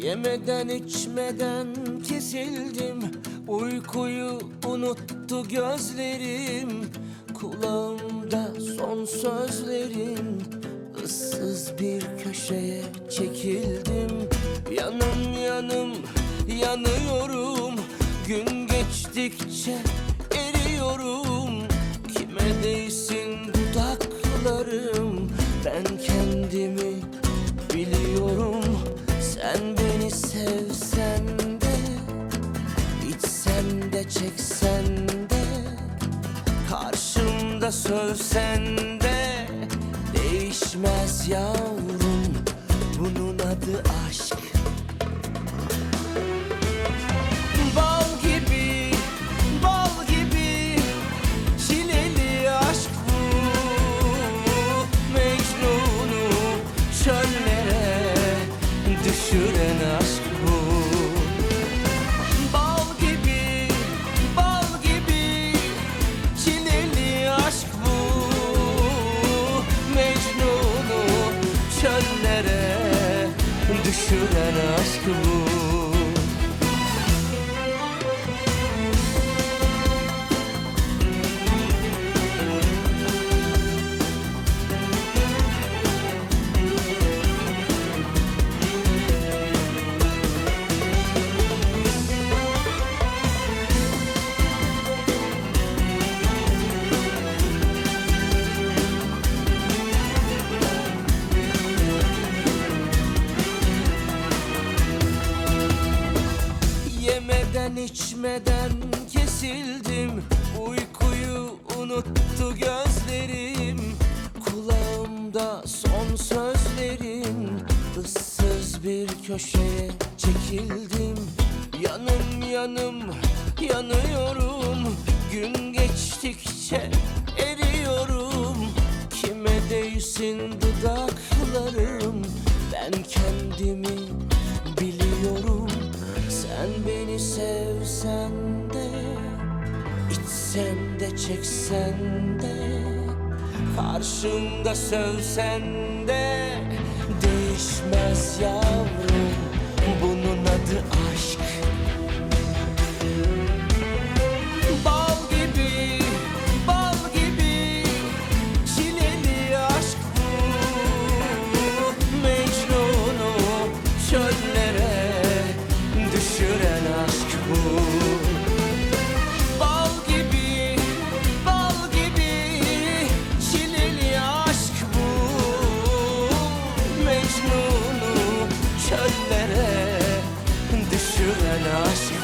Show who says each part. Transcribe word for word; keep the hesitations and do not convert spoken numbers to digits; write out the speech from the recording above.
Speaker 1: Yemeden içmeden kesildim, uykuyu unuttu gözlerim. Kulağımda son sözlerin, ıssız bir köşeye çekildim. Yanım yanım yanıyorum, gün geçtikçe eriyorum. Kime değsin dudaklarım, ben kendimi biliyorum. Sen beni sevsen de, içsen de çeksen de, karşımda sövsen de değişmez yavrum, bunun adı aşk. Bal gibi, bal gibi çileli aşk bu, Mecnun'u çöllere düşüren aşk bu. Bal gibi, bal gibi çileli aşk bu, Mecnun'u çöllere düşüren aşk bu. Yemeden içmeden kesildim, uykuyu unuttu gözlerim. Kulağımda son sözlerin, ıssız bir köşeye çekildim. Yanım yanım yanıyorum, gün geçtikçe eriyorum. Kime değsin dudaklarım, ben kendimi biliyorum. Sen beni sevsen de, içsen de çeksen de, karşımda sövsen de değişmez yavrum, bunun adı aşk. Bal gibi, bal gibi çileli aşk bu, Mecnun'u çöllere düşüren aşk bu. Bal gibi, bal gibi çileli aşk bu, Mecnun'u çöllere düşüren aşk